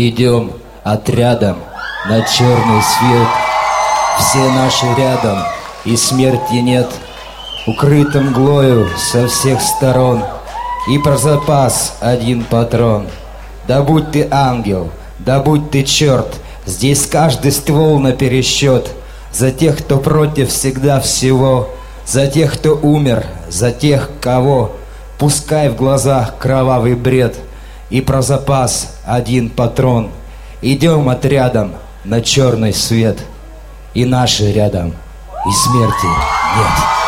Идем отрядом на черный свет. Все наши рядом, и смерти нет. Укрыто мглою со всех сторон. И про запас один патрон. Да будь ты ангел, да будь ты черт, здесь каждый ствол напересчет. За тех, кто против всегда всего. За тех, кто умер, за тех, кого. Пускай в глазах кровавый бред. И про запас один патрон. Идем отрядом на черный свет. И наши рядом, и смерти нет.